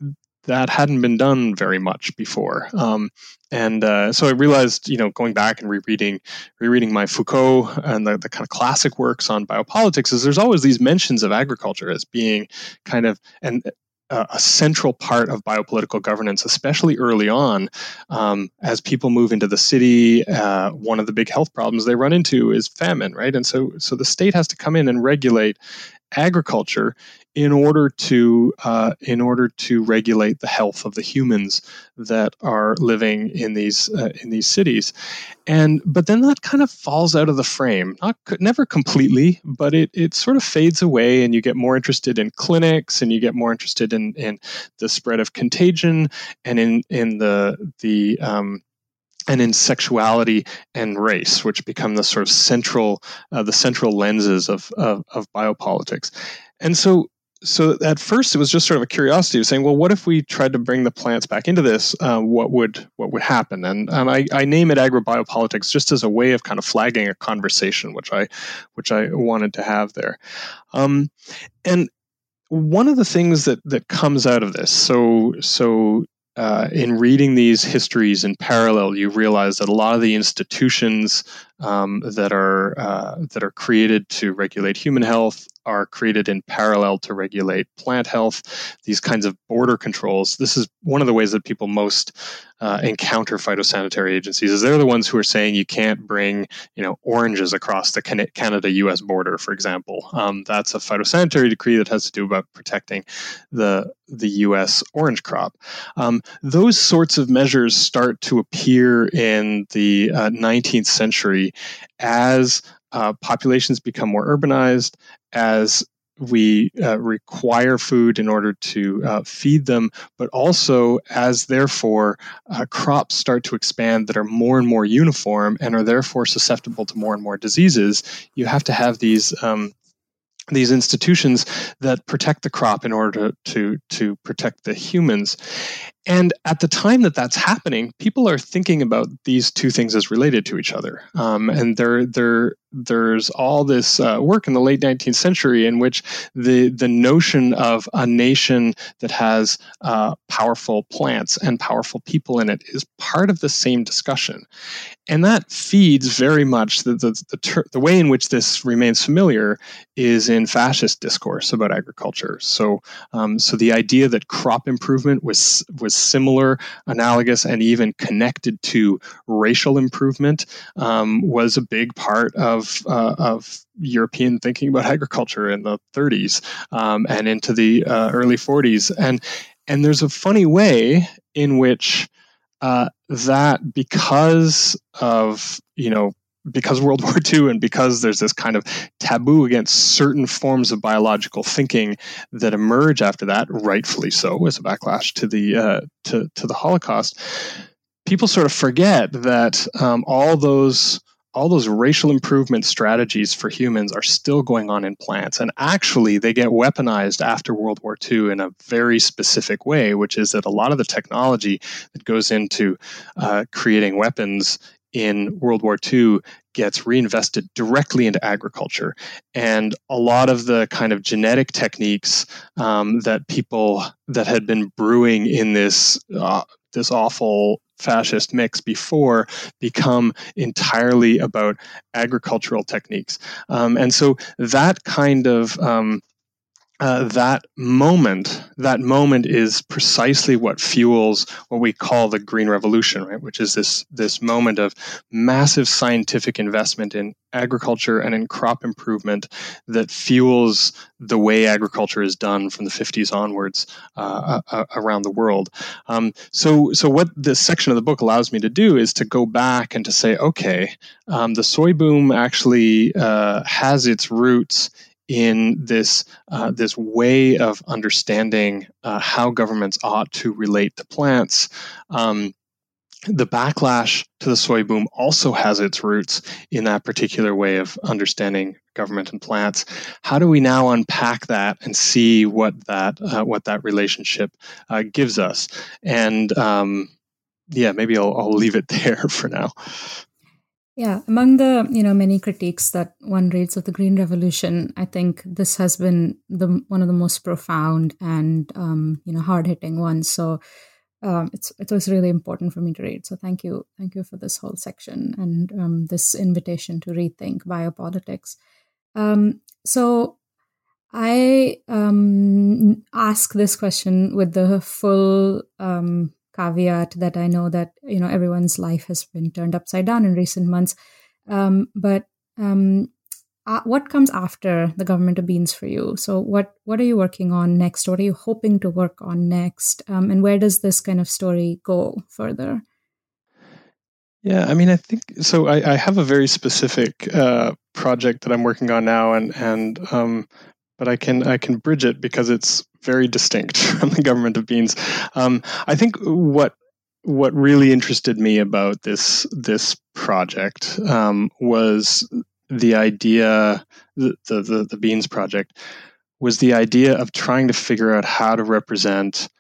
that hadn't been done very much before. So I realized, going back and rereading my Foucault and the kind of classic works on biopolitics, is there's always these mentions of agriculture as being kind of a central part of biopolitical governance, especially early on. As people move into the city, one of the big health problems they run into is famine, right? And so the state has to come in and regulate agriculture in order to regulate the health of the humans that are living in these cities, but then that kind of falls out of the frame, never completely, but it sort of fades away, and you get more interested in clinics, and you get more interested in the spread of contagion, and in sexuality and race, which become the sort of central lenses of biopolitics. And so at first it was just sort of a curiosity of saying, well, what if we tried to bring the plants back into this? What would happen? And I name it agrobiopolitics just as a way of kind of flagging a conversation, which I wanted to have there. And one of the things that comes out of this, in reading these histories in parallel, you realize that a lot of the institutions that are created to regulate human health are created in parallel to regulate plant health. These kinds of border controls. This is one of the ways that people most encounter phytosanitary agencies, is they're the ones who are saying you can't bring oranges across the Canada-U.S. border, for example. That's a phytosanitary decree that has to do about protecting the U.S. orange crop. Those sorts of measures start to appear in the 19th century as populations become more urbanized, as we require food in order to feed them, but also as therefore crops start to expand that are more and more uniform and are therefore susceptible to more and more diseases. You have to have these institutions that protect the crop in order to protect the humans. And at the time that that's happening, people are thinking about these two things as related to each other. And there's all this work in the late 19th century in which the notion of a nation that has powerful plants and powerful people in it is part of the same discussion. And that feeds very much the way in which this remains familiar is in fascist discourse about agriculture. So the idea that crop improvement was similar, analogous, and even connected to racial improvement was a big part of European thinking about agriculture in the 30s and into the early 40s. And there's a funny way in which that because World War II and because there's this kind of taboo against certain forms of biological thinking that emerge after that, rightfully so, as a backlash to the Holocaust, people sort of forget that all those racial improvement strategies for humans are still going on in plants. And actually, they get weaponized after World War II in a very specific way, which is that a lot of the technology that goes into creating weapons in World War II gets reinvested directly into agriculture. And a lot of the kind of genetic techniques that had been brewing in this awful fascist mix before become entirely about agricultural techniques. And so that kind of that moment is precisely what fuels what we call the Green Revolution, right? Which is this moment of massive scientific investment in agriculture and in crop improvement that fuels the way agriculture is done from the 50s onwards around the world. So what this section of the book allows me to do is to go back and to say, okay, the soy boom actually has its roots in this way of understanding how governments ought to relate to plants. The backlash to the soy boom also has its roots in that particular way of understanding government and plants. How do we now unpack that and see what that relationship gives us? And maybe I'll leave it there for now. Yeah, among the many critiques that one reads of the Green Revolution, I think this has been one of the most profound and hard hitting ones. So it was really important for me to read. So thank you for this whole section and this invitation to rethink biopolitics. So I ask this question with the full caveat that I know that everyone's life has been turned upside down in recent months. But what comes after the government of beans for you? So what are you working on next? What are you hoping to work on next? And where does this kind of story go further? Yeah, I mean, I think so. I have a very specific project that I'm working on now, but I can bridge it because it's very distinct from the government of beans. I think what really interested me about this project was the idea. The beans project was the idea of trying to figure out how to represent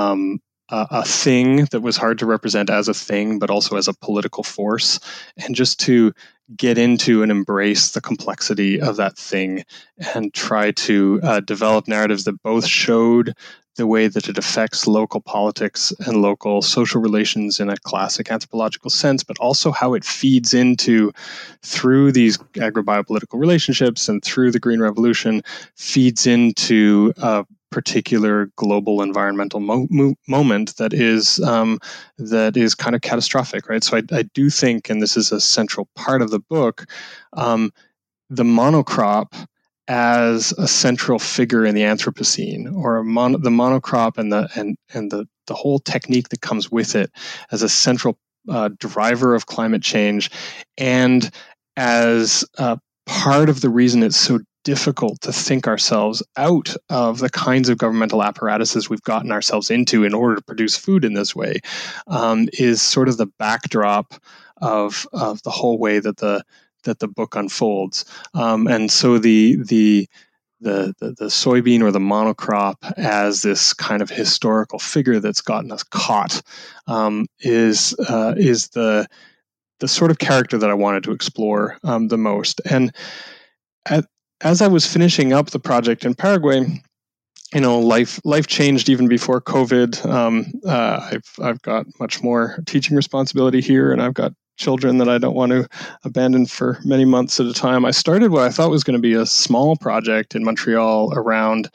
a thing that was hard to represent as a thing, but also as a political force, and just to get into and embrace the complexity of that thing and try to develop narratives that both showed the way that it affects local politics and local social relations in a classic anthropological sense, but also how it feeds into, through these agrobiopolitical relationships and through the Green Revolution, feeds into particular global environmental moment that is kind of catastrophic, right? So I do think, and this is a central part of the book, the monocrop as a central figure in the Anthropocene, or the monocrop and the whole technique that comes with it as a central driver of climate change, and as part of the reason it's so difficult to think ourselves out of the kinds of governmental apparatuses we've gotten ourselves into in order to produce food in this way, is sort of the backdrop of the whole way that the book unfolds. And so the soybean or the monocrop as this kind of historical figure that's gotten us caught is the sort of character that I wanted to explore the most. And as I was finishing up the project in Paraguay, life changed even before COVID. I've got much more teaching responsibility here, and I've got children that I don't want to abandon for many months at a time. I started what I thought was going to be a small project in Montreal around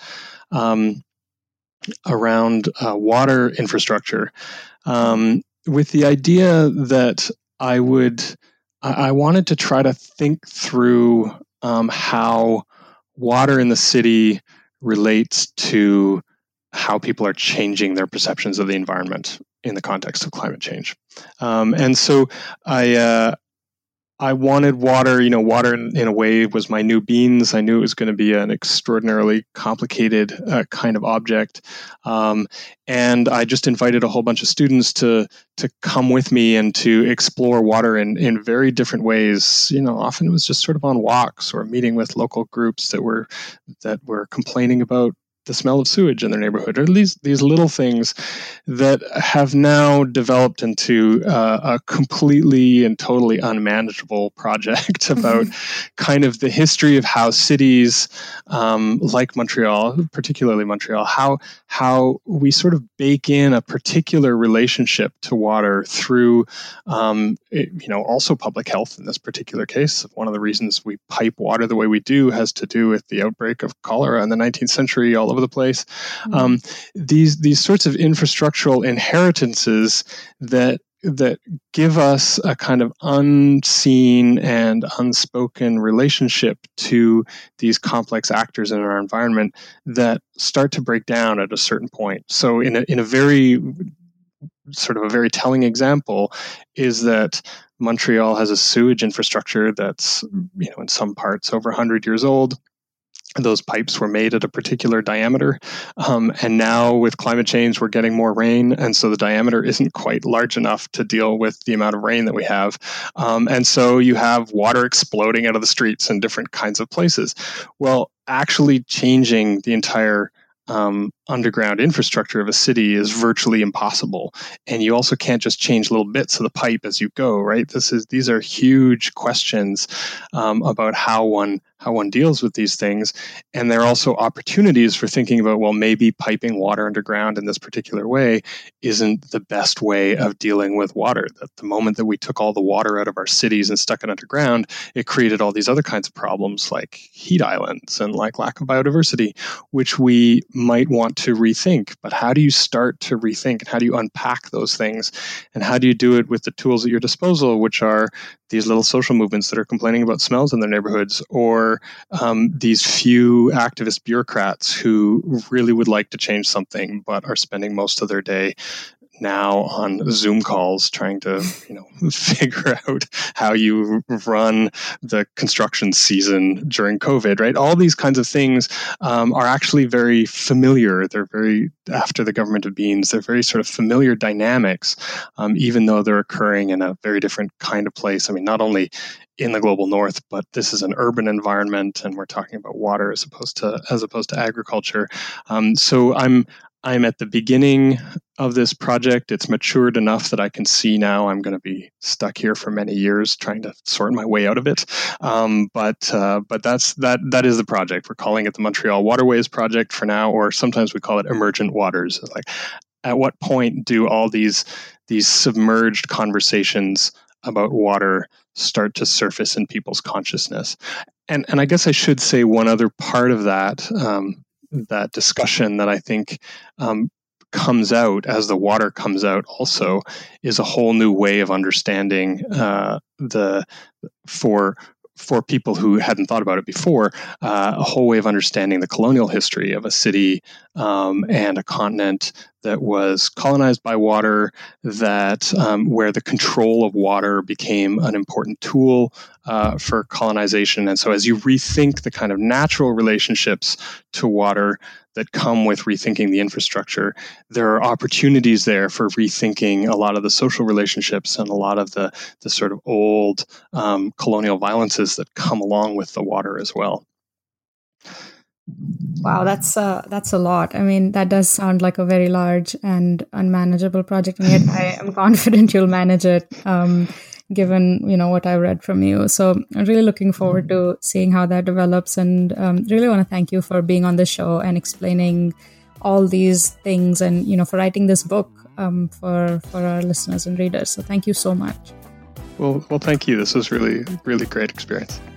water infrastructure, with the idea that I wanted to try to think through how water in the city relates to how people are changing their perceptions of the environment in the context of climate change. And so I wanted water. Water in a way was my new beans. I knew it was going to be an extraordinarily complicated kind of object. And I just invited a whole bunch of students to come with me and to explore water in very different ways. Often it was just sort of on walks or meeting with local groups that were complaining about the smell of sewage in their neighborhood, or these little things that have now developed into a completely and totally unmanageable project about kind of the history of how cities like Montreal, particularly Montreal, how we sort of bake in a particular relationship to water through, also public health in this particular case. One of the reasons we pipe water the way we do has to do with the outbreak of cholera in the 19th century all over the place. These sorts of infrastructural inheritances that give us a kind of unseen and unspoken relationship to these complex actors in our environment that start to break down at a certain point. So in a very sort of a very telling example is that Montreal has a sewage infrastructure that's, in some parts over 100 years old. Those pipes were made at a particular diameter. And now with climate change, we're getting more rain. And so the diameter isn't quite large enough to deal with the amount of rain that we have. And so you have water exploding out of the streets in different kinds of places. Well, actually changing the entire underground infrastructure of a city is virtually impossible. And you also can't just change little bits of the pipe as you go, right? These are huge questions about how one deals with these things. And there are also opportunities for thinking about, well, maybe piping water underground in this particular way isn't the best way of dealing with water. That the moment that we took all the water out of our cities and stuck it underground, it created all these other kinds of problems like heat islands and like lack of biodiversity, which we might want to rethink. But how do you start to rethink, and how do you unpack those things? And how do you do it with the tools at your disposal, which are these little social movements that are complaining about smells in their neighborhoods, or these few activist bureaucrats who really would like to change something but are spending most of their day now on Zoom calls trying to figure out how you run the construction season during COVID, right? All these kinds of things are actually very familiar. They're very, after the government of beans, they're very sort of familiar dynamics, even though they're occurring in a very different kind of place. I mean, not only in the global north, but this is an urban environment, and we're talking about water as opposed to agriculture. So I'm at the beginning of this project. It's matured enough that I can see now I'm going to be stuck here for many years trying to sort my way out of it. But that is the project. We're calling it the Montreal Waterways Project for now, or sometimes we call it Emergent Waters. It's like, at what point do all these submerged conversations about water start to surface in people's consciousness? And I guess I should say one other part of that discussion that I think comes out as the water comes out also is a whole new way of understanding for people who hadn't thought about it before, a whole way of understanding the colonial history of a city and a continent that was colonized by water, that where the control of water became an important tool for colonization. And so as you rethink the kind of natural relationships to water that come with rethinking the infrastructure, there are opportunities there for rethinking a lot of the social relationships and a lot of the sort of old colonial violences that come along with the water as well. Wow, that's a lot. I mean, that does sound like a very large and unmanageable project, and yet I am confident you'll manage it, given what I read from you. So I'm really looking forward to seeing how that develops, and really want to thank you for being on the show and explaining all these things, and for writing this book for our listeners and readers. So thank you so much. Well, thank you. This was really, really great experience.